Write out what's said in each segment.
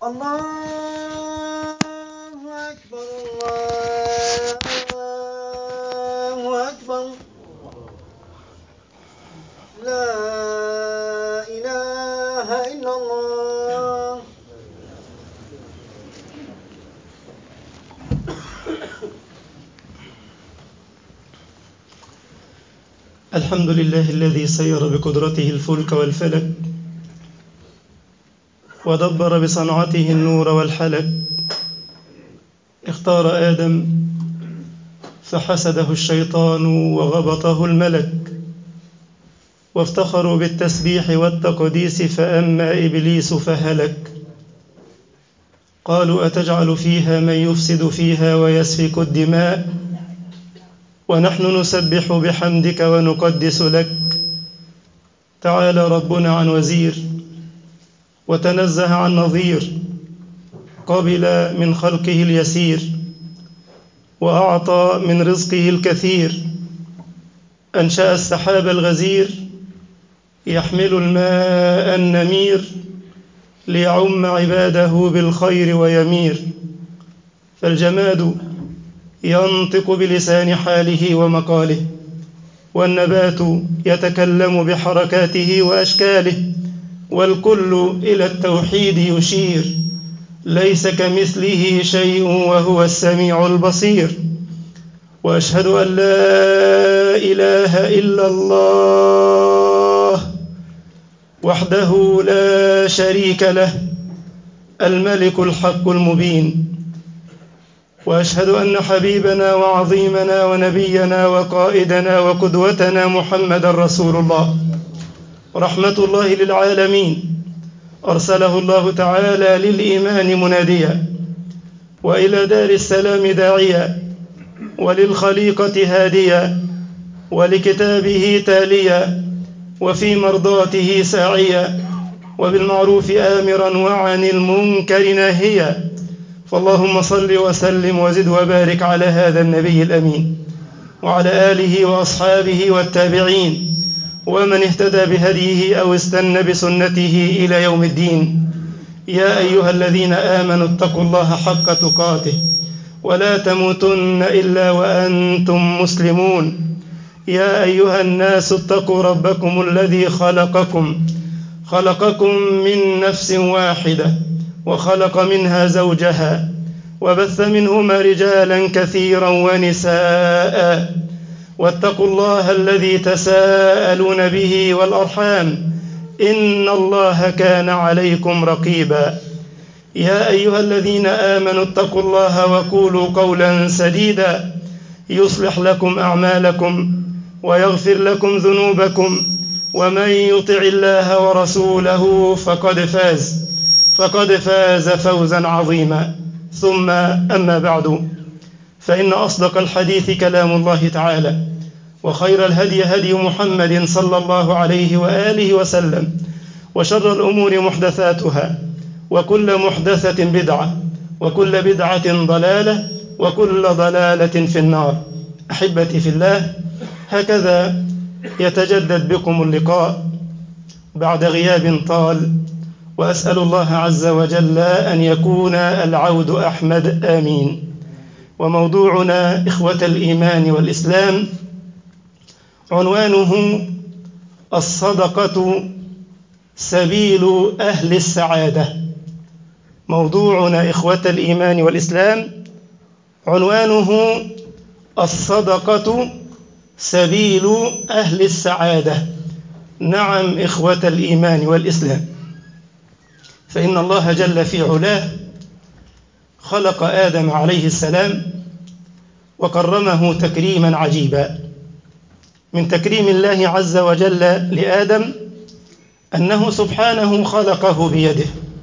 الله أكبر الله أكبر لا إله إلا الله. الحمد لله الذي سير بقدرته الفلك والفلك ودبر بصنعته النور والحلك. اختار آدم فحسده الشيطان وغبطه الملك، وافتخروا بالتسبيح والتقديس فأما إبليس فهلك. قالوا أتجعل فيها من يفسد فيها ويسفك الدماء ونحن نسبح بحمدك ونقدس لك. تعالى ربنا عن وزير وتنزه عن نظير، قبل من خلقه اليسير وأعطى من رزقه الكثير. أنشأ السحاب الغزير يحمل الماء النمير ليعم عباده بالخير ويمير. فالجماد ينطق بلسان حاله ومقاله، والنبات يتكلم بحركاته وأشكاله، والكل إلى التوحيد يشير. ليس كمثله شيء وهو السميع البصير. وأشهد أن لا إله إلا الله وحده لا شريك له، الملك الحق المبين. وأشهد أن حبيبنا وعظيمنا ونبينا وقائدنا وقدوتنا محمد رسول الله، رحمة الله للعالمين. أرسله الله تعالى للإيمان مناديا، وإلى دار السلام داعيا، وللخليقة هاديا، ولكتابه تاليا، وفي مرضاته ساعيا، وبالمعروف آمرا وعن المنكر ناهيا. فاللهم صل وسلم وزد وبارك على هذا النبي الأمين، وعلى آله وأصحابه والتابعين ومن اهتدى بهديه أو استنى بسنته إلى يوم الدين. يا أيها الذين آمنوا اتقوا الله حق تقاته ولا تموتن إلا وأنتم مسلمون. يا أيها الناس اتقوا ربكم الذي خلقكم من نفس واحدة وخلق منها زوجها وبث منهما رجالا كثيرا ونساء. واتقوا الله الذي تساءلون به والأرحام، إن الله كان عليكم رقيبا. يا أيها الذين آمنوا اتقوا الله وقولوا قولا سديدا يصلح لكم أعمالكم ويغفر لكم ذنوبكم، ومن يطع الله ورسوله فقد فاز فوزا عظيما. ثم أما بعد، فإن أصدق الحديث كلام الله تعالى، وخير الهدي هدي محمد صلى الله عليه وآله وسلم، وشر الأمور محدثاتها، وكل محدثة بدعة، وكل بدعة ضلالة، وكل ضلالة في النار. أحبتي في الله، هكذا يتجدد بكم اللقاء بعد غياب طال، وأسأل الله عز وجل أن يكون العود أحمد آمين. وموضوعنا إخوة الإيمان والإسلام عنوانه الصدقة سبيل أهل السعادة. موضوعنا إخوة الإيمان والإسلام عنوانه الصدقة سبيل أهل السعادة. نعم إخوة الإيمان والإسلام، فإن الله جل في علاه خلق آدم عليه السلام وكرمه تكريما عجيبا. من تكريم الله عز وجل لآدم أنه سبحانه خلقه بيده،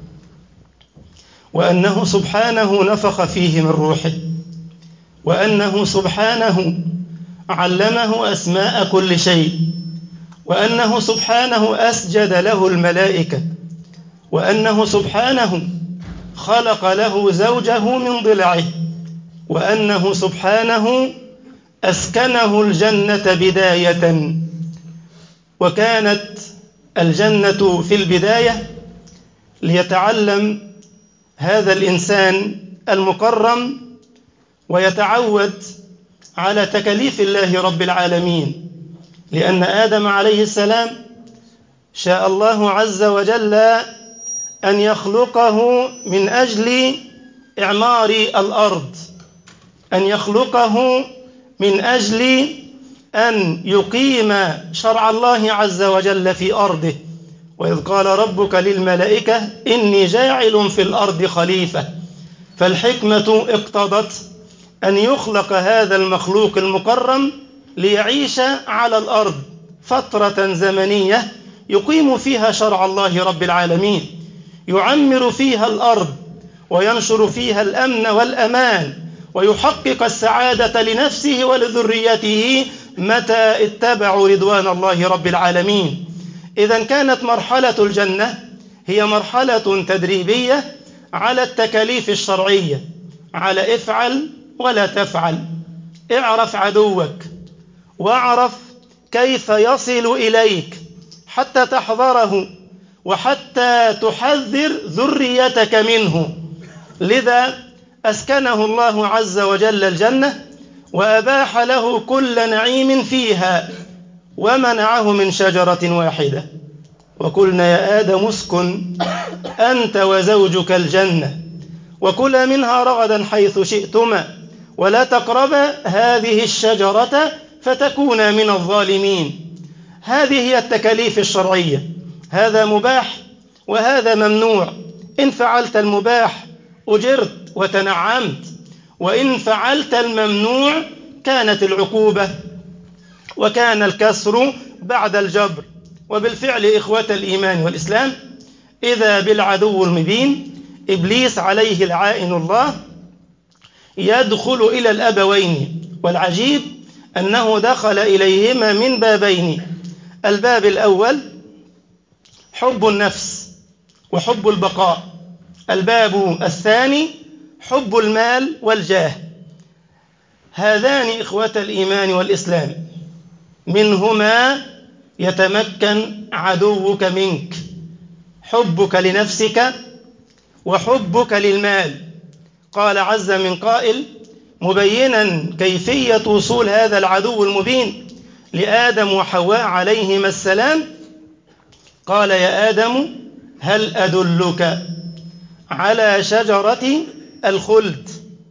وأنه سبحانه نفخ فيه من روحه، وأنه سبحانه علمه أسماء كل شيء، وأنه سبحانه أسجد له الملائكة، وأنه سبحانه خلق له زوجه من ضلعه، وأنه سبحانه أسكنه الجنة بداية. وكانت الجنة في البداية ليتعلم هذا الإنسان المكرم ويتعود على تكاليف الله رب العالمين، لأن آدم عليه السلام شاء الله عز وجل أن يخلقه من أجل إعمار الأرض، أن يخلقه من أجل أن يقيم شرع الله عز وجل في أرضه. وإذ قال ربك للملائكة إني جاعل في الأرض خليفة، فالحكمة اقتضت أن يخلق هذا المخلوق المكرم ليعيش على الأرض فترة زمنية يقيم فيها شرع الله رب العالمين، يعمر فيها الأرض وينشر فيها الأمن والأمان، ويحقق السعادة لنفسه ولذريته متى اتبعوا رضوان الله رب العالمين. إذن كانت مرحلة الجنة هي مرحلة تدريبية على التكاليف الشرعية، على افعل ولا تفعل، اعرف عدوك واعرف كيف يصل إليك حتى تحذره وحتى تحذر ذريتك منه. لذا أسكنه الله عز وجل الجنة وأباح له كل نعيم فيها ومنعه من شجرة واحدة. وقلنا يا آدم اسكن أنت وزوجك الجنة وكلا منها رغدا حيث شئتما ولا تقربا هذه الشجرة فتكونا من الظالمين. هذه هي التكاليف الشرعية، هذا مباح وهذا ممنوع. إن فعلت المباح أجرت وتنعمت، وإن فعلت الممنوع كانت العقوبة وكان الكسر بعد الجبر. وبالفعل إخوة الإيمان والإسلام إذا بالعدو المبين إبليس عليه العائن الله يدخل إلى الأبوين، والعجيب أنه دخل إليهما من بابين. الباب الأول حب النفس وحب البقاء، الباب الثاني حب المال والجاه. هذان إخوة الإيمان والإسلام منهما يتمكن عدوك منك، حبك لنفسك وحبك للمال. قال عز من قائل مبينا كيفية وصول هذا العدو المبين لآدم وحواء عليهما السلام، قال يا آدم هل أدلك على شجرة الخلد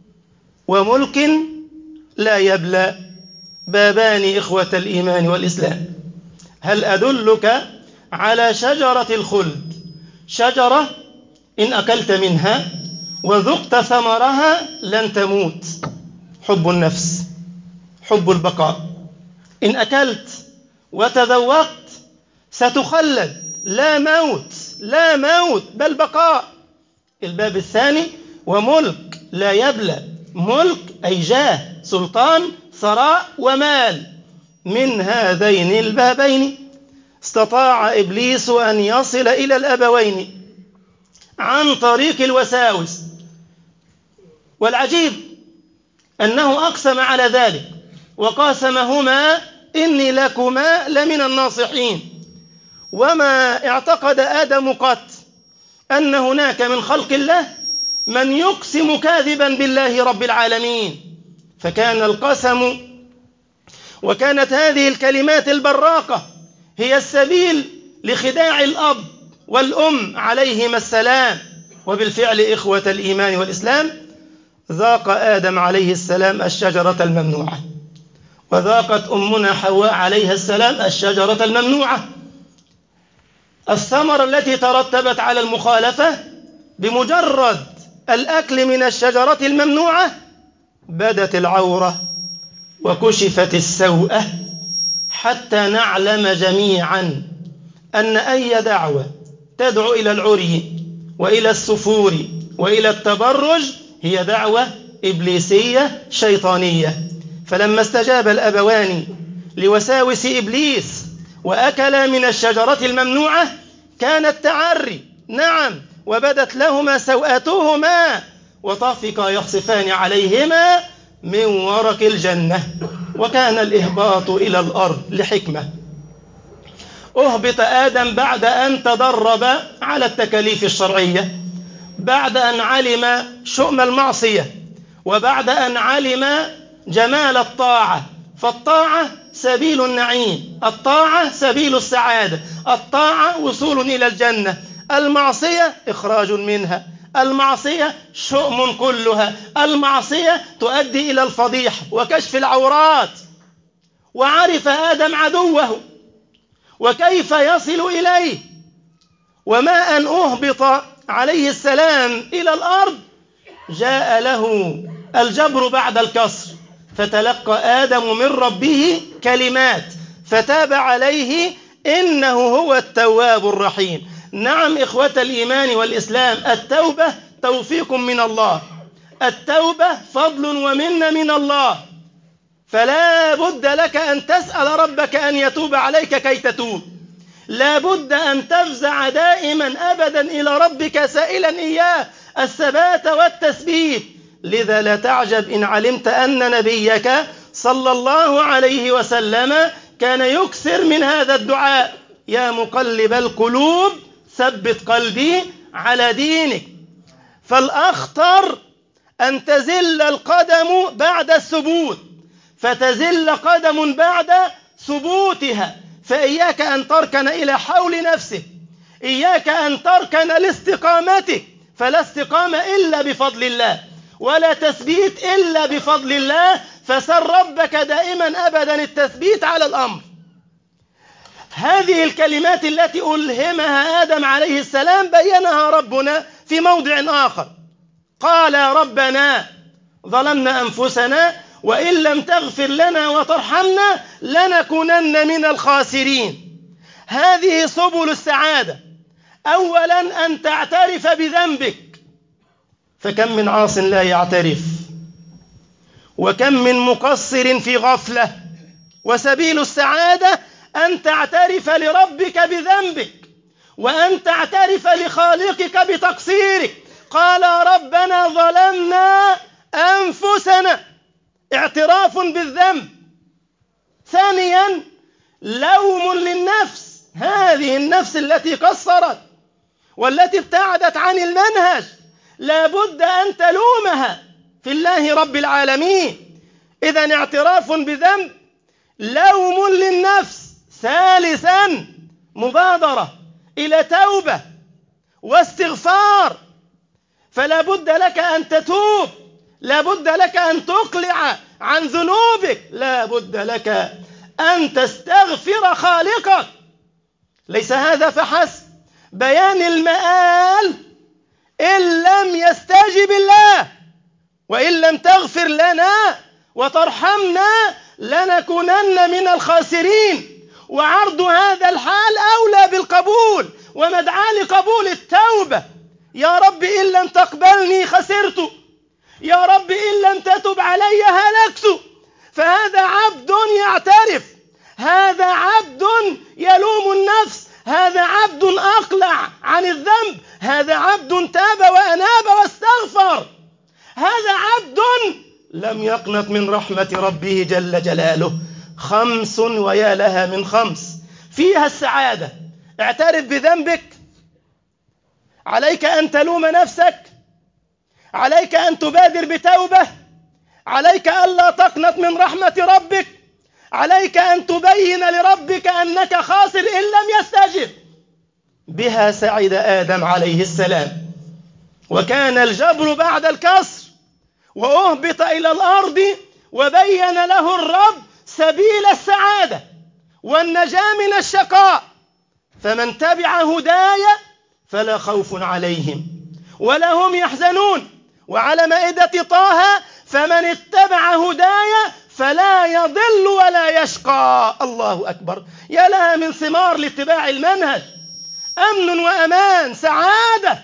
وملك لا يبلى؟ بابان إخوة الإيمان والإسلام. هل أدلك على شجرة الخلد، شجرة إن أكلت منها وذقت ثمرها لن تموت، حب النفس، حب البقاء. إن أكلت وتذوقت ستخلد، لا موت، لا موت بل بقاء. الباب الثاني وملك لا يبلى، ملك أي جاه، سلطان، ثراء ومال. من هذين البابين استطاع إبليس أن يصل إلى الأبوين عن طريق الوساوس. والعجيب أنه أقسم على ذلك وقاسمهما إني لكما لمن الناصحين. وما اعتقد آدم قط أن هناك من خلق الله من يقسم كاذبا بالله رب العالمين، فكان القسم وكانت هذه الكلمات البراقة هي السبيل لخداع الأب والأم عليهما السلام. وبالفعل إخوة الإيمان والإسلام ذاق آدم عليه السلام الشجرة الممنوعة، وذاقت أمنا حواء عليها السلام الشجرة الممنوعة. الثمرة التي ترتبت على المخالفة بمجرد الأكل من الشجرة الممنوعة بدت العورة وكشفت السوءة، حتى نعلم جميعا أن أي دعوة تدعو إلى العري وإلى السفور وإلى التبرج هي دعوة إبليسية شيطانية. فلما استجاب الأبوان لوساوس إبليس وأكلا من الشجرة الممنوعة كان التعري، نعم، وبدت لهما سوءاتهما وطفقا يخصفان عليهما من ورق الجنة. وكان الإهباط إلى الأرض لحكمة. أهبط آدم بعد أن تدرب على التكاليف الشرعية بعد أن علم شؤم المعصية وبعد أن علم جمال الطاعة، فالطاعة سبيل النعيم، الطاعة سبيل السعادة، الطاعة وصول إلى الجنة، المعصية إخراج منها، المعصية شؤم كلها، المعصية تؤدي إلى الفضيحة وكشف العورات. وعرف آدم عدوه وكيف يصل إليه، وما أن أهبط عليه السلام إلى الأرض جاء له الجبر بعد الكسر، فتلقى آدم من ربه كلمات فتاب عليه إنه هو التواب الرحيم. نعم إخوة الإيمان والإسلام، التوبة توفيق من الله، التوبة فضل ومنة من الله، فلا بد لك أن تسأل ربك أن يتوب عليك كي تتوب، لا بد أن تفزع دائما أبدا إلى ربك سائلا إياه الثبات والتثبيت. لذا لا تعجب إن علمت أن نبيك صلى الله عليه وسلم كان يكثر من هذا الدعاء: يا مقلب القلوب ثبت قلبي على دينك. فالأخطر أن تزل القدم بعد الثبوت، فتزل قدم بعد ثبوتها، فإياك أن تركن إلى حول نفسك، إياك أن تركن لاستقامتك، فلا استقامة إلا بفضل الله ولا تثبيت إلا بفضل الله، فسر ربك دائما أبدا التثبيت على الأمر. هذه الكلمات التي ألهمها آدم عليه السلام بينها ربنا في موضع آخر، قال ربنا ظلمنا أنفسنا وإن لم تغفر لنا وترحمنا لنكونن من الخاسرين. هذه سبل السعادة: أولا أن تعترف بذنبك، فكم من عاص لا يعترف، وكم من مقصر في غفلة. وسبيل السعادة أن تعترف لربك بذنبك وأن تعترف لخالقك بتقصيرك. قال ربنا ظلمنا أنفسنا، اعتراف بالذنب. ثانيا لوم للنفس، هذه النفس التي قصرت والتي ابتعدت عن المنهج لا بد أن تلومها في الله رب العالمين. إذن اعتراف بذنب، لوم للنفس. ثالثا مبادرة إلى توبة واستغفار، فلا بد لك أن تتوب، لا بد لك أن تقلع عن ذنوبك، لا بد لك أن تستغفر خالقك. ليس هذا فحسب، بيان المآل: إن لم يستجب الله وإن لم تغفر لنا وترحمنا لنكونن من الخاسرين. وعرض هذا الحال أولى بالقبول ومدعاة لقبول التوبة: يا رب إن لم تقبلني خسرت، يا رب إن لم تتب علي هلكت. فهذا عبد يعترف، هذا عبد يلوم النفس، هذا عبد أقلع عن الذنب، هذا عبد تاب وأناب واستغفر، هذا عبد لم يقنط من رحمة ربه جل جلاله. 5 ويا لها من 5 فيها السعادة: اعترف بذنبك، عليك أن تلوم نفسك، عليك أن تبادر بتوبة، عليك ألا تقنط من رحمة ربك، عليك أن تبين لربك أنك خاسر إن لم يستجب. بها سعد آدم عليه السلام، وكان الجبر بعد الكسر، وأهبط إلى الأرض وبين له الرب سبيل السعادة والنجاة من الشقاء: فمن تبع هداي فلا خوف عليهم ولا هم يحزنون. وعلى مائدة طه: فمن اتبع هداي فلا يضل ولا يشقى. الله أكبر! يا لها من ثمار لاتباع المنهج: أمن وأمان، سعادة،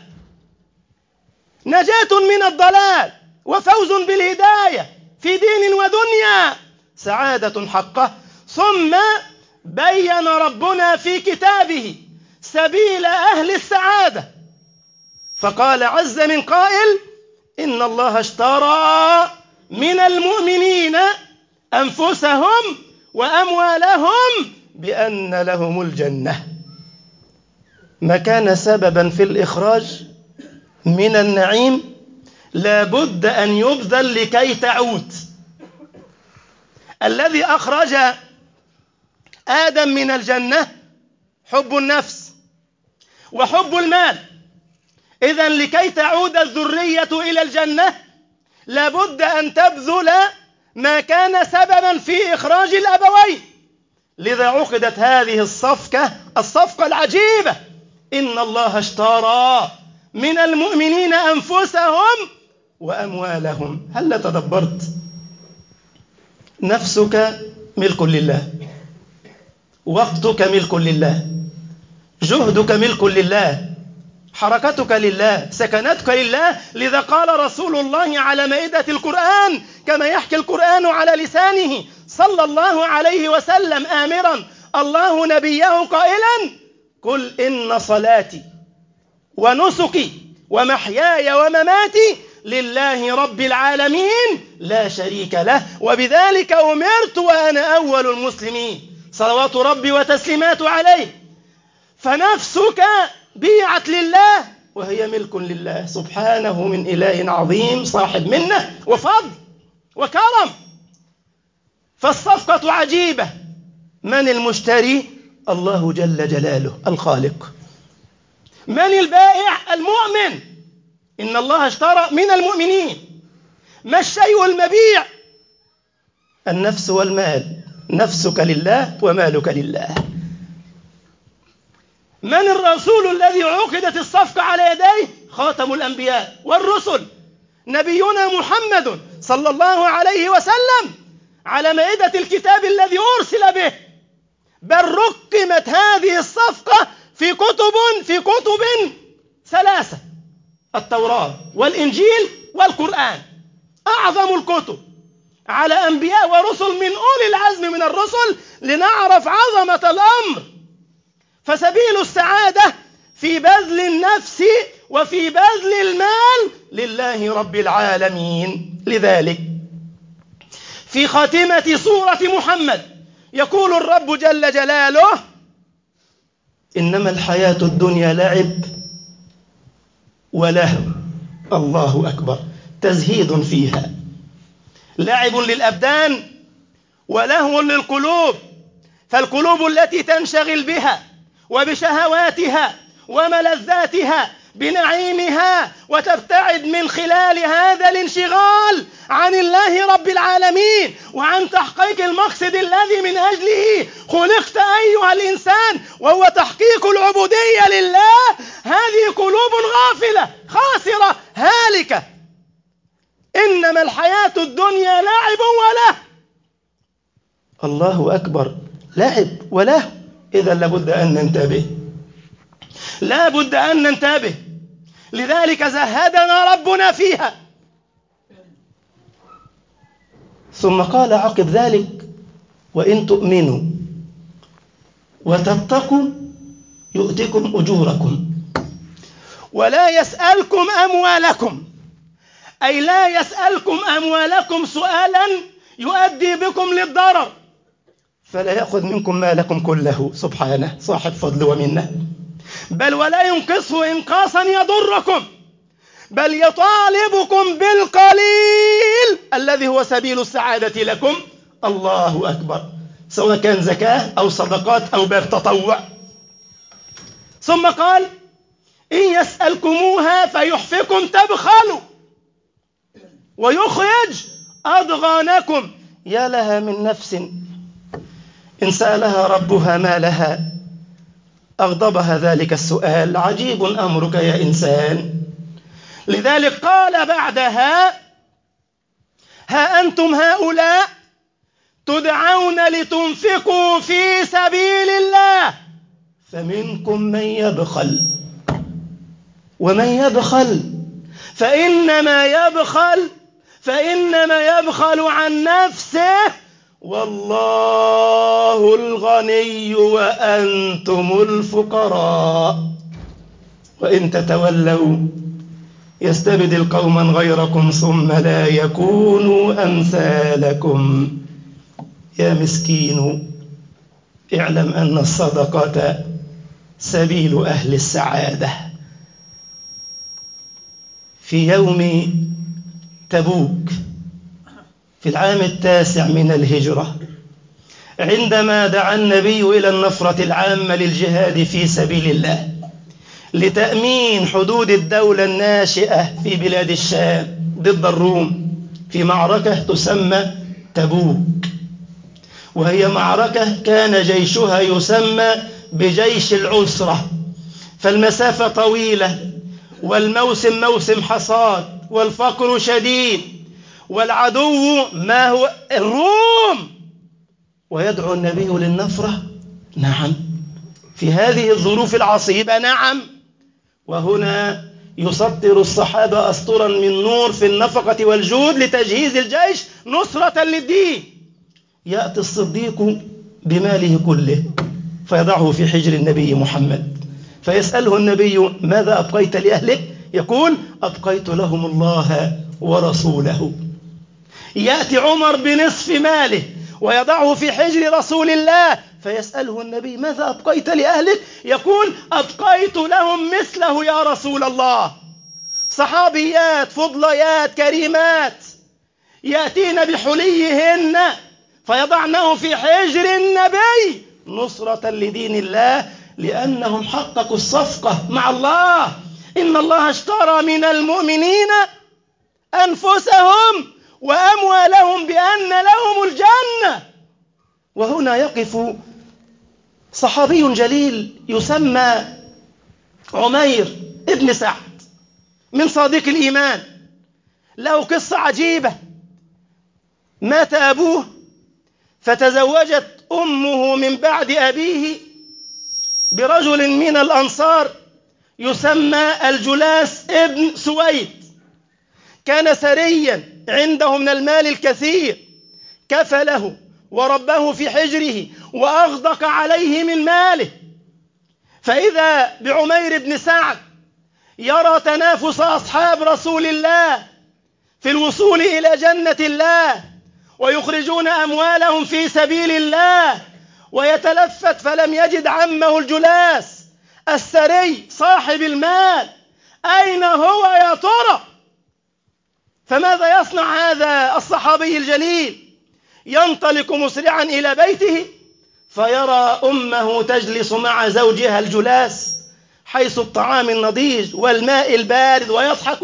نجاة من الضلال، وفوز بالهداية في دين ودنيا، سعادة حقه. ثم بين ربنا في كتابه سبيل أهل السعادة، فقال عز من قائل: إن الله اشترى من المؤمنين أنفسهم وأموالهم بأن لهم الجنة. ما كان سببا في الإخراج من النعيم لابد أن يبذل لكي تعود. الذي أخرج آدم من الجنة حب النفس وحب المال. إذن لكي تعود الذرية إلى الجنة لابد أن تبذل ما كان سببا في إخراج الأبوين. لذا عقدت هذه الصفقة العجيبة: إن الله اشترى من المؤمنين أنفسهم وأموالهم. هل تدبرت؟ نفسك ملك لله، وقتك ملك لله، جهدك ملك لله، حركتك لله، سكنتك لله. لذا قال رسول الله على مائدة القرآن كما يحكي القرآن على لسانه صلى الله عليه وسلم آمرا الله نبيه قائلا: قل إن صلاتي ونسكي ومحياي ومماتي لله رب العالمين لا شريك له وبذلك أمرت وأنا أول المسلمين، صلوات ربي وتسليمات عليه. فنفسك بيعت لله وهي ملك لله سبحانه من إله عظيم صاحب منة وفضل وكرم. فالصفقة عجيبة. من المشتري؟ الله جل جلاله الخالق. من البائع؟ المؤمن. إن الله اشترى من المؤمنين. ما الشيء المبيع؟ النفس والمال. نفسك لله ومالك لله. من الرسول الذي عقدت الصفقة على يديه؟ خاتم الأنبياء والرسل نبينا محمد صلى الله عليه وسلم على مائدة الكتاب الذي أرسل به. بل رقمت هذه الصفقة في كتب 3: التوراة والإنجيل والقرآن، أعظم الكتب على أنبياء ورسل من أولي العزم من الرسل، لنعرف عظمة الأمر. فسبيل السعادة في بذل النفس وفي بذل المال لله رب العالمين. لذلك في خاتمة سورة محمد يقول الرب جل جلاله: إنما الحياة الدنيا لعب ولهو. الله أكبر. تزهيد فيها. لعب للأبدان ولهو للقلوب. فالقلوب التي تنشغل بها وبشهواتها وملذاتها بنعيمها وتبتعد من خلال هذا الانشغال عن الله رب العالمين وعن تحقيق المقصد الذي من أجله خلقت أيها الإنسان، وهو تحقيق العبودية لله. هذه قلوب غافلة خاسرة هالكة. إنما الحياة الدنيا لعب وله. الله أكبر. لعب وله. إذا لابد أن ننتبه، لابد أن ننتبه. لذلك زهدنا ربنا فيها. ثم قال عقب ذلك: وإن تؤمنوا وتتقوا يؤتكم أجوركم ولا يسألكم أموالكم. أي لا يسألكم أموالكم سؤالا يؤدي بكم للضرر، فلا يأخذ منكم مالكم كله سبحانه صاحب فضل ومنه، بل ولا ينقصه إنقاصا يضركم، بل يطالبكم بالقليل الذي هو سبيل السعادة لكم. الله أكبر. سواء كان زكاة أو صدقات أو باب تطوع. ثم قال: إن يسألكموها فيحفكم تبخلوا ويخرج أضغانكم. يا لها من نفس إن سألها ربها ما لها أغضبها ذلك السؤال. عجيب أمرك يا إنسان. لذلك قال بعدها: ها أنتم هؤلاء تدعون لتنفقوا في سبيل الله فمنكم من يبخل، ومن يبخل فإنما يبخل عن نفسه والله الغني وأنتم الفقراء وإن تتولوا يستبدل قوما غيركم ثم لا يكونوا أمثالكم. يا مسكين، اعلم أن الصدقة سبيل أهل السعادة. في يوم تبوك في العام 9 من الهجرة، عندما دعا النبي إلى النفرة العامة للجهاد في سبيل الله لتأمين حدود الدولة الناشئة في بلاد الشام ضد الروم، في معركة تسمى تبوك، وهي معركة كان جيشها يسمى بجيش العسرة، فالمسافة طويلة والموسم موسم حصاد والفقر شديد والعدو ما هو الروم، ويدعو النبي للنفرة. نعم، في هذه الظروف العصيبة. نعم. وهنا يسطر الصحابة أسطرا من نور في النفقة والجود لتجهيز الجيش نصرة للدين. يأتي الصديق بماله كله فيضعه في حجر النبي محمد، فيسأله النبي: ماذا أبقيت لأهلك؟ يقول: أبقيت لهم الله ورسوله. يأتي عمر بنصف ماله ويضعه في حجر رسول الله، فيسأله النبي: ماذا أبقيت لأهلك؟ يقول: أبقيت لهم مثله يا رسول الله. صحابيات فضليات كريمات يأتين بحليهن فيضعنه في حجر النبي نصرة لدين الله، لأنهم حققوا الصفقة مع الله. إن الله اشترى من المؤمنين أنفسهم وأموالهم بأن لهم الجنة. وهنا يقف صحابي جليل يسمى عمير ابن سعد من صادق الإيمان، له قصة عجيبة. مات أبوه فتزوجت أمه من بعد أبيه برجل من الأنصار يسمى الجلاس ابن سويد، كان ثريا عنده من المال الكثير، كفله وربه في حجره وأغدق عليه من ماله. فإذا بعمير بن سعد يرى تنافس أصحاب رسول الله في الوصول إلى جنة الله ويخرجون أموالهم في سبيل الله، ويتلفت فلم يجد عمه الجلاس الثري صاحب المال، أين هو يا ترى؟ فماذا يصنع هذا الصحابي الجليل؟ ينطلق مسرعا إلى بيته فيرى أمه تجلس مع زوجها الجلاس حيث الطعام النضيج والماء البارد،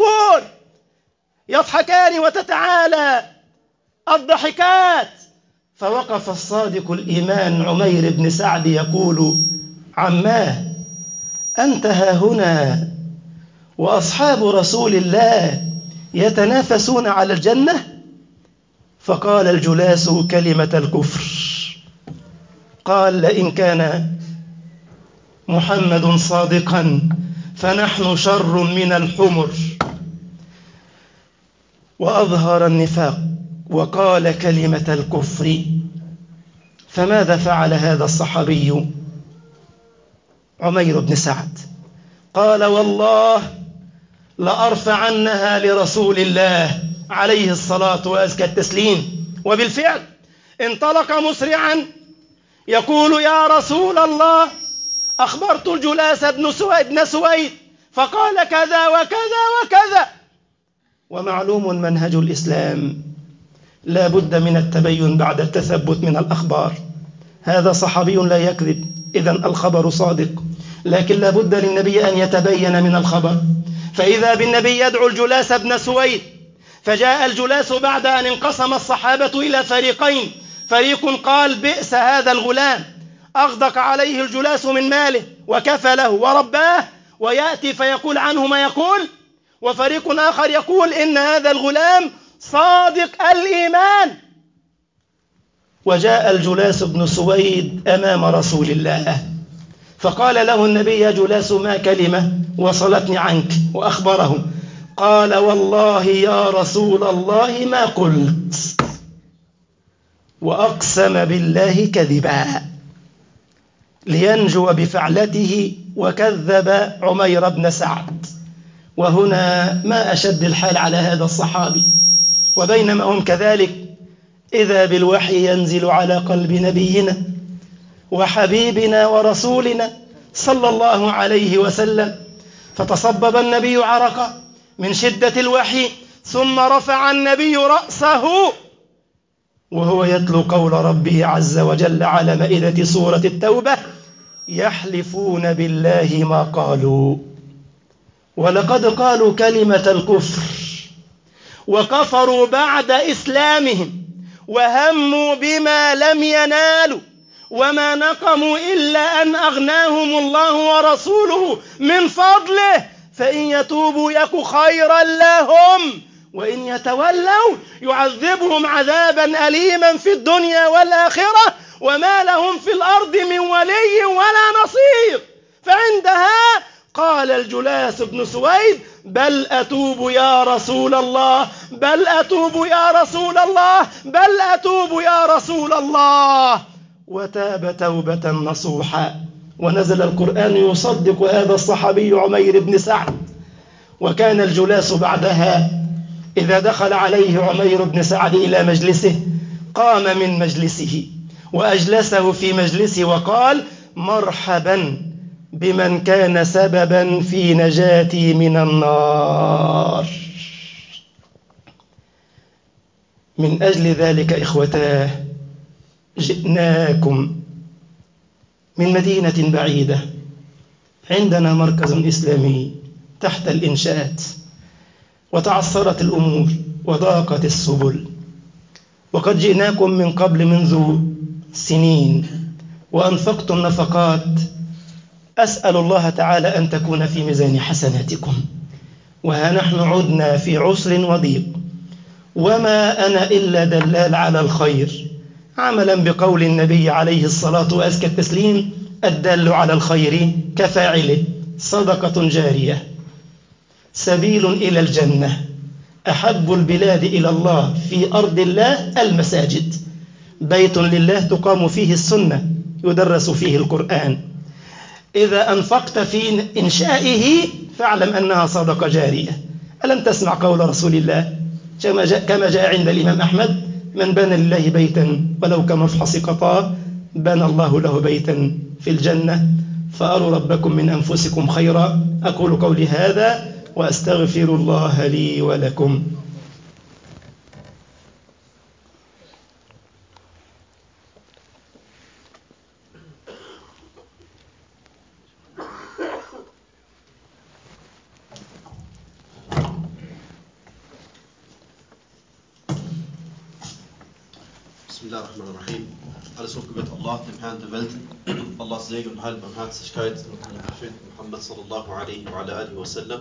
يضحكان وتتعالى الضحكات. فوقف الصادق الإيمان عمير بن سعد يقول: عماه، أنت ها هنا وأصحاب رسول الله يتنافسون على الجنة؟ فقال الجلاس كلمة الكفر، قال: لئن كان محمد صادقا فنحن شر من الحمر، وأظهر النفاق وقال كلمة الكفر. فماذا فعل هذا الصحابي عمير بن سعد؟ قال: والله لأرفعنها لرسول الله عليه الصلاة وأزكى التسليم. وبالفعل انطلق مسرعا يقول: يا رسول الله، أخبرت الجلاس بن سويد فقال كذا وكذا وكذا. ومعلوم منهج الإسلام لا بد من التبين بعد التثبت من الأخبار. هذا صحابي لا يكذب، إذن الخبر صادق، لكن لا بد للنبي أن يتبين من الخبر. فإذا بالنبي يدعو الجلاس بن سويد، فجاء الجلاس بعد أن انقسم الصحابة إلى فريقين، فريق قال: بئس هذا الغلام، أغدق عليه الجلاس من ماله وكفله ورباه، ويأتي فيقول عنه ما يقول. وفريق آخر يقول: إن هذا الغلام صادق الإيمان. وجاء الجلاس بن سويد أمام رسول الله فقال له النبي: يا جلاس، ما كلمة وصلتني عنك؟ وأخبره. قال: والله يا رسول الله ما قلت، وأقسم بالله كذبا لينجو بفعلته، وكذب عمير بن سعد. وهنا ما أشد الحال على هذا الصحابي. وبينما هم كذلك إذا بالوحي ينزل على قلب نبينا وحبيبنا ورسولنا صلى الله عليه وسلم، فتصبب النبي عرقا من شدة الوحي. ثم رفع النبي رأسه وهو يتلو قول ربه عز وجل على مائدة سورة التوبة: يحلفون بالله ما قالوا ولقد قالوا كلمة الكفر وكفروا بعد إسلامهم وهموا بما لم ينالوا وما نقموا إلا أن أغناهم الله ورسوله من فضله فإن يتوبوا يك خيرا لهم وإن يتولوا يعذبهم عذابا أليما في الدنيا والآخرة وما لهم في الأرض من ولي ولا نصير. فعندها قال الجلاس بن سويد: بل أتوب يا رسول الله، بل أتوب يا رسول الله، بل أتوب يا رسول الله. وتاب توبة نصوحا. ونزل القرآن يصدق هذا الصحابي عمير بن سعد. وكان الجلاس بعدها إذا دخل عليه عمير بن سعد إلى مجلسه قام من مجلسه وأجلسه في مجلسه وقال: مرحبا بمن كان سببا في نجاتي من النار. من أجل ذلك إخوتاه جئناكم من مدينة بعيدة، عندنا مركز إسلامي تحت الإنشاءات، وتعثرت الأمور وضاقت السبل، وقد جئناكم من قبل منذ سنين وأنفقتم نفقات أسأل الله تعالى أن تكون في ميزان حسناتكم، وها نحن عدنا في عسر وضيق، وما أنا إلا دلال على الخير، عملا بقول النبي عليه الصلاة وأزكى التسليم: الدال على الخير كفاعله. صدقة جارية، سبيل إلى الجنة، أحب البلاد إلى الله في أرض الله المساجد، بيت لله تقام فيه السنة يدرس فيه القرآن. إذا أنفقت في إنشائه فاعلم أنها صدقة جارية. ألم تسمع قول رسول الله كما جاء عند الإمام أحمد: من بنى لله بيتا ولو كمفحص قطاه بنى الله له بيتا في الجنة. فأروا ربكم من أنفسكم خيرا. أقول قولي هذا وأستغفر الله لي ولكم. Bismillahirrahmanirrahim. Alles hochgebet Allah, dem Herrn der Welt. Allahs Segen und Heil und Barmherzigkeit und dem Propheten Muhammad sallallahu alaihi wa alihi wa sallam.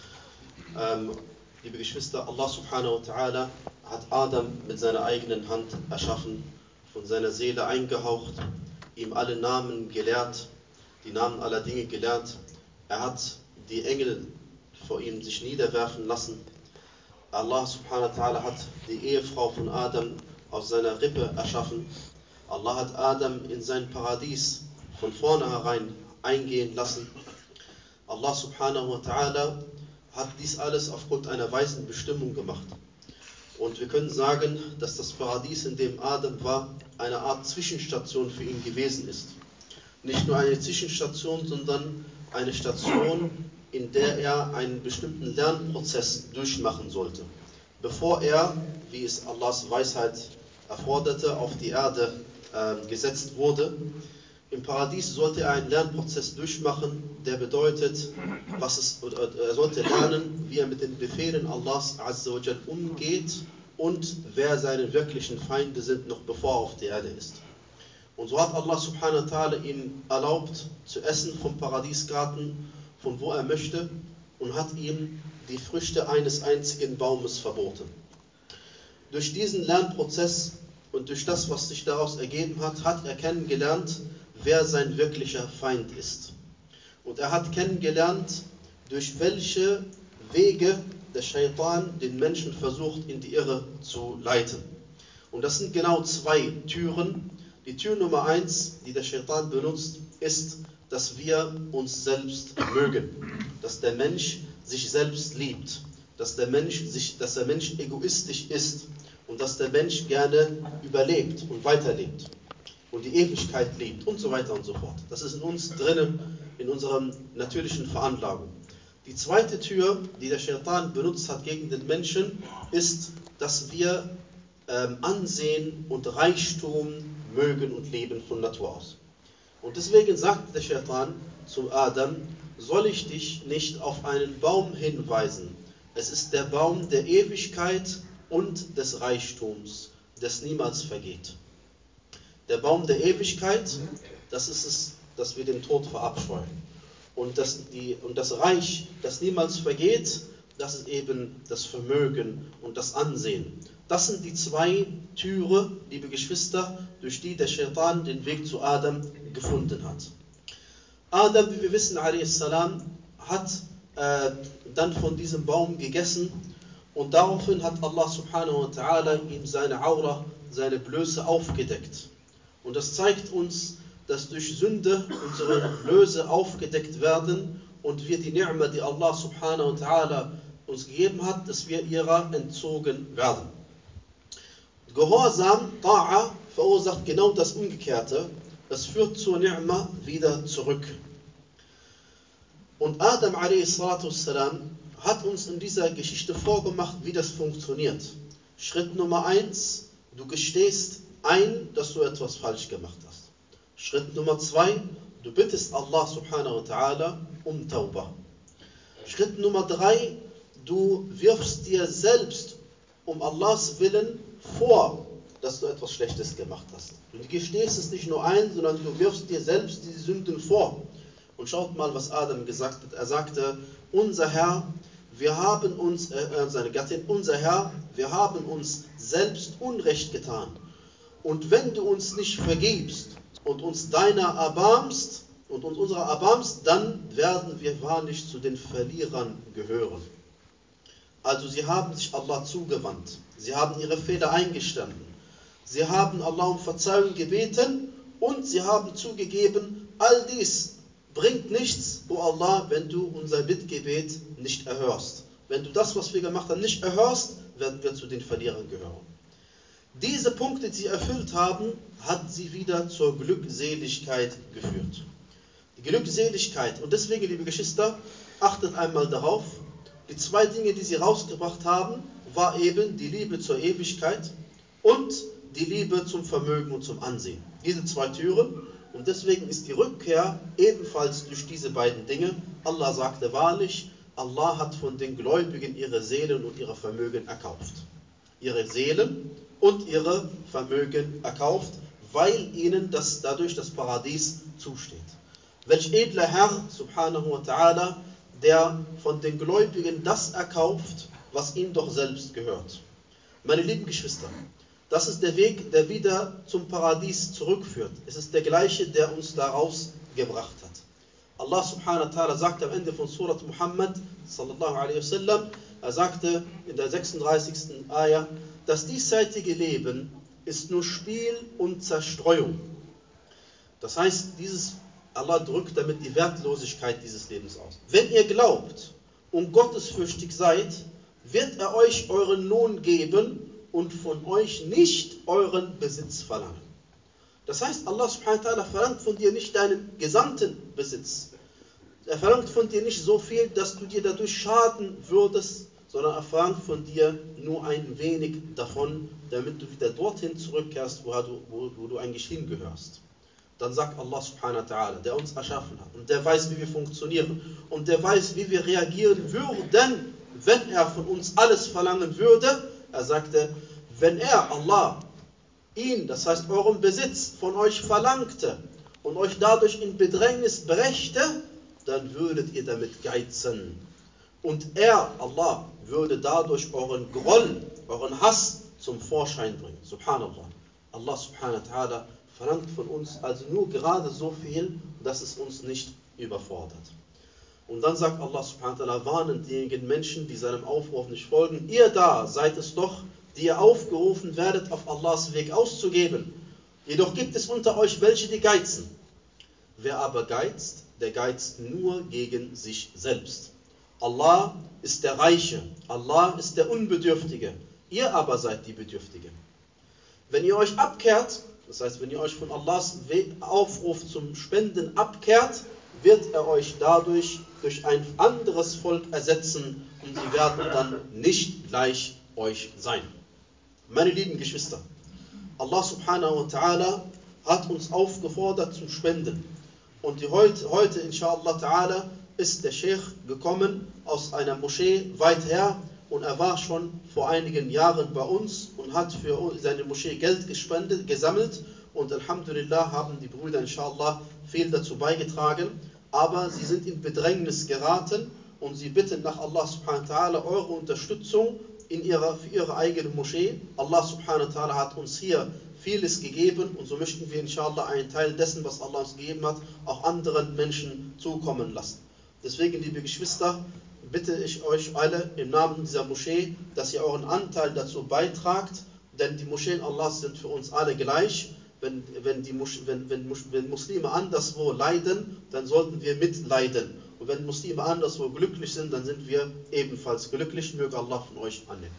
Liebe Geschwister, Allah subhanahu wa ta'ala hat Adam mit seiner eigenen Hand erschaffen, von seiner Seele eingehaucht, ihm alle Namen gelehrt, die Namen aller Dinge gelehrt. Er hat die Engel vor ihm sich niederwerfen lassen. Allah subhanahu wa ta'ala hat die Ehefrau von Adam aus seiner Rippe erschaffen. Allah hat Adam in sein Paradies von vornherein eingehen lassen. Allah subhanahu wa ta'ala hat dies alles aufgrund einer weisen Bestimmung gemacht. Und wir können sagen, dass das Paradies, in dem Adam war, eine Art Zwischenstation für ihn gewesen ist. Nicht nur eine Zwischenstation, sondern eine Station, in der er einen bestimmten Lernprozess durchmachen sollte. Bevor er, wie es Allahs Weisheit erforderte, auf die Erde gesetzt wurde. Im Paradies sollte er einen Lernprozess durchmachen, der bedeutet, er sollte lernen, wie er mit den Befehlen Allahs Azza wa Jal umgeht und wer seine wirklichen Feinde sind, noch bevor er auf der Erde ist. Und so hat Allah subhanahu wa ta'ala ihm erlaubt, zu essen vom Paradiesgarten, von wo er möchte, und hat ihm die Früchte eines einzigen Baumes verboten. Durch diesen Lernprozess und durch das, was sich daraus ergeben hat, hat er kennengelernt, wer sein wirklicher Feind ist. Und er hat kennengelernt, durch welche Wege der Shaitan den Menschen versucht, in die Irre zu leiten. Und das sind genau zwei Türen. Die Tür Nummer 1, die der Shaitan benutzt, ist, dass wir uns selbst mögen. Dass der Mensch sich selbst liebt. Dass der Mensch egoistisch ist. Und dass der Mensch gerne überlebt und weiterlebt und die Ewigkeit liebt und so weiter und so fort. Das ist in uns drinnen, in unserer natürlichen Veranlagung. Die zweite Tür, die der Shaitan benutzt hat gegen den Menschen, ist, dass wir Ansehen und Reichtum mögen und leben von Natur aus. Und deswegen sagt der Shaitan zu Adam, soll ich dich nicht auf einen Baum hinweisen? Es ist der Baum der Ewigkeit und des Reichtums, das niemals vergeht. Der Baum der Ewigkeit, das ist es, dass wir den Tod verabscheuen. Und das Reich, das niemals vergeht, das ist eben das Vermögen und das Ansehen. Das sind die zwei Türe, liebe Geschwister, durch die der Shaitan den Weg zu Adam gefunden hat. Adam, wie wir wissen, a.s., hat dann von diesem Baum gegessen und daraufhin hat Allah subhanahu wa ta'ala ihm seine Aura, seine Blöße aufgedeckt. Und das zeigt uns, dass durch Sünde unsere Blöße aufgedeckt werden und wir die Ni'ma, die Allah subhanahu wa ta'ala uns gegeben hat, dass wir ihrer entzogen werden. Gehorsam, Ta'a, verursacht genau das Umgekehrte. Es führt zur Ni'ma wieder zurück. Und Adam a.s. hat uns in dieser Geschichte vorgemacht, wie das funktioniert. Schritt Nummer 1, du gestehst ein, dass du etwas falsch gemacht hast. Schritt Nummer 2, du bittest Allah subhanahu wa ta'ala um Tauba. Schritt Nummer 3, du wirfst dir selbst um Allahs Willen vor, dass du etwas Schlechtes gemacht hast. Du gestehst es nicht nur ein, sondern du wirfst dir selbst die Sünden vor. Und schaut mal, was Adam gesagt hat. Er sagte, unser Herr, wir haben uns, seine Gattin, unser Herr, wir haben uns selbst Unrecht getan. Und wenn du uns nicht vergibst und uns deiner erbarmst und uns unserer erbarmst, dann werden wir wahrlich zu den Verlierern gehören. Also sie haben sich Allah zugewandt. Sie haben ihre Fehler eingestanden. Sie haben Allah um Verzeihung gebeten und sie haben zugegeben, all dies bringt nichts, o Allah, wenn du unser Bittgebet nicht erhörst. Wenn du das, was wir gemacht haben, nicht erhörst, werden wir zu den Verlierern gehören. Diese Punkte, die sie erfüllt haben, hat sie wieder zur Glückseligkeit geführt. Die Glückseligkeit. Und deswegen, liebe Geschwister, achtet einmal darauf, die zwei Dinge, die sie rausgebracht haben, war eben die Liebe zur Ewigkeit und die Liebe zum Vermögen und zum Ansehen. Diese zwei Türen. Und deswegen ist die Rückkehr ebenfalls durch diese beiden Dinge. Allah sagte wahrlich, Allah hat von den Gläubigen ihre Seelen und ihre Vermögen erkauft. Ihre Seelen und ihre Vermögen erkauft, weil ihnen dadurch das Paradies zusteht. Welch edler Herr, subhanahu wa ta'ala, der von den Gläubigen das erkauft, was ihm doch selbst gehört. Meine lieben Geschwister, das ist der Weg, der wieder zum Paradies zurückführt. Es ist der gleiche, der uns daraus gebracht hat. Allah subhanahu wa ta'ala sagt am Ende von Surat Muhammad, sallallahu alaihi wasallam, er sagte in der 36. Ayah, das diesseitige Leben ist nur Spiel und Zerstreuung. Das heißt, Allah drückt damit die Wertlosigkeit dieses Lebens aus. Wenn ihr glaubt und gottesfürchtig seid, wird er euch euren Lohn geben und von euch nicht euren Besitz verlangen. Das heißt, Allah subhanahu wa ta'ala verlangt von dir nicht deinen gesamten Besitz. Er verlangt von dir nicht so viel, dass du dir dadurch schaden würdest, sondern er verlangt von dir nur ein wenig davon, damit du wieder dorthin zurückkehrst, wo du eigentlich hingehörst. Dann sagt Allah subhanahu wa ta'ala, der uns erschaffen hat und der weiß, wie wir funktionieren und der weiß, wie wir reagieren würden, wenn er von uns alles verlangen würde. Er sagte, wenn er, Allah, ihn, das heißt euren Besitz, von euch verlangte und euch dadurch in Bedrängnis brächte, dann würdet ihr damit geizen. Und er, Allah, würde dadurch euren Groll, euren Hass zum Vorschein bringen. Subhanallah. Allah subhanahu wa ta'ala verlangt von uns also nur gerade so viel, dass es uns nicht überfordert. Und dann sagt Allah subhanahu wa ta'ala, warnen diejenigen Menschen, die seinem Aufruf nicht folgen, ihr da seid es doch, die ihr aufgerufen werdet, auf Allahs Weg auszugeben. Jedoch gibt es unter euch welche, die geizen. Wer aber geizt, der geizt nur gegen sich selbst. Allah ist der Reiche, Allah ist der Unbedürftige, ihr aber seid die Bedürftigen. Wenn ihr euch abkehrt, das heißt, wenn ihr euch von Allahs Aufruf zum Spenden abkehrt, wird er euch dadurch durch ein anderes Volk ersetzen und sie werden dann nicht gleich euch sein. Meine lieben Geschwister, Allah subhanahu wa ta'ala hat uns aufgefordert zum Spenden. Und heute inshallah ta'ala ist der Sheikh gekommen aus einer Moschee weit her und er war schon vor einigen Jahren bei uns und hat für seine Moschee Geld gesammelt und Alhamdulillah haben die Brüder inshallah viel dazu beigetragen, aber sie sind in Bedrängnis geraten und sie bitten nach Allah subhanahu wa ta'ala eure Unterstützung für ihre eigene Moschee. Allah subhanahu wa ta'ala hat uns hier vieles gegeben und so möchten wir inshallah einen Teil dessen, was Allah uns gegeben hat, auch anderen Menschen zukommen lassen. Deswegen, liebe Geschwister, bitte ich euch alle im Namen dieser Moschee, dass ihr euren Anteil dazu beitragt, denn die Moscheen Allahs sind für uns alle gleich. Wenn Muslime anderswo leiden, dann sollten wir mitleiden. Und wenn Muslime anderswo glücklich sind, dann sind wir ebenfalls glücklich. Möge Allah von euch annehmen.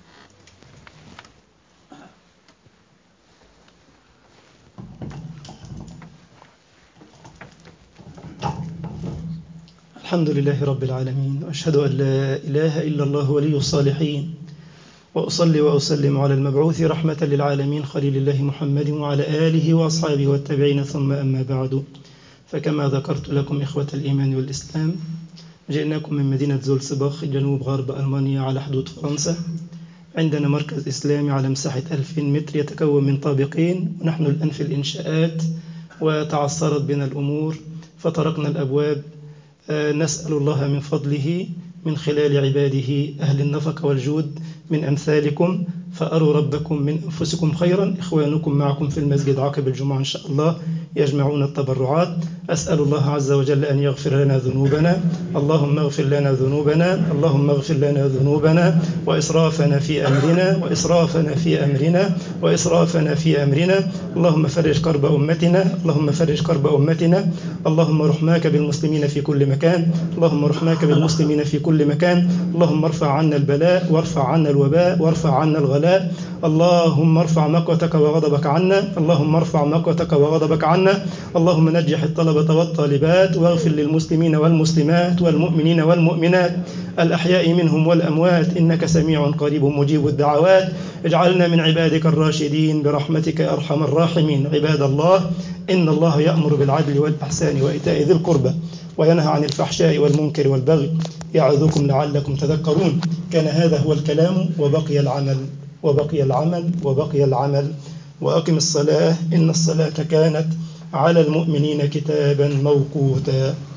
الحمد لله رب العالمين وأشهد أن لا إله إلا الله ولي الصالحين وأصلي وأسلم على المبعوث رحمة للعالمين خليل الله محمد وعلى آله وأصحابه والتابعين ثم أما بعد فكما ذكرت لكم إخوة الإيمان والإسلام جئناكم من مدينة زولسباخ جنوب غرب ألمانيا على حدود فرنسا. عندنا مركز إسلامي على مساحة 2000 متر يتكون من طابقين ونحن الآن في الإنشاءات وتعثرت بنا الأمور فطرقنا الأبواب. نسأل الله من فضله من خلال عباده أهل النفقة والجود من أمثالكم فأروا ربكم من أنفسكم خيرا. إخوانكم معكم في المسجد عقب الجمعة إن شاء الله يجمعون التبرعات. أسأل الله عز وجل أن يغفر لنا ذنوبنا. اللهم اغفر لنا ذنوبنا. اللهم اغفر لنا ذنوبنا وإسرافنا في أمرنا وإسرافنا في أمرنا وإسرافنا في أمرنا. اللهم فرج كرب أمتنا. اللهم فرج كرب أمتنا. اللهم رحماك بالمسلمين في كل مكان. اللهم رحماك بالمسلمين في كل مكان. اللهم ارفع عنا البلاء وارفع عنا الوباء وارفع عنا الغلاء. اللهم ارفع مقتك وغضبك عنا. اللهم ارفع مقتك وغضبك عنا. اللهم نجح الطلبة والطالبات واغفر للمسلمين والمسلمات والمؤمنين والمؤمنات الأحياء منهم والأموات إنك سميع قريب مجيب الدعوات. اجعلنا من عبادك الراشدين برحمتك يا أرحم الراحمين. عباد الله إن الله يأمر بالعدل والإحسان وإيتاء ذي القربى وينهى عن الفحشاء والمنكر والبغي يعظكم لعلكم تذكرون. كان هذا هو الكلام وبقي العمل وبقي العمل وبقي العمل. وأقم الصلاة إن الصلاة كانت على المؤمنين كتابا موقوتا.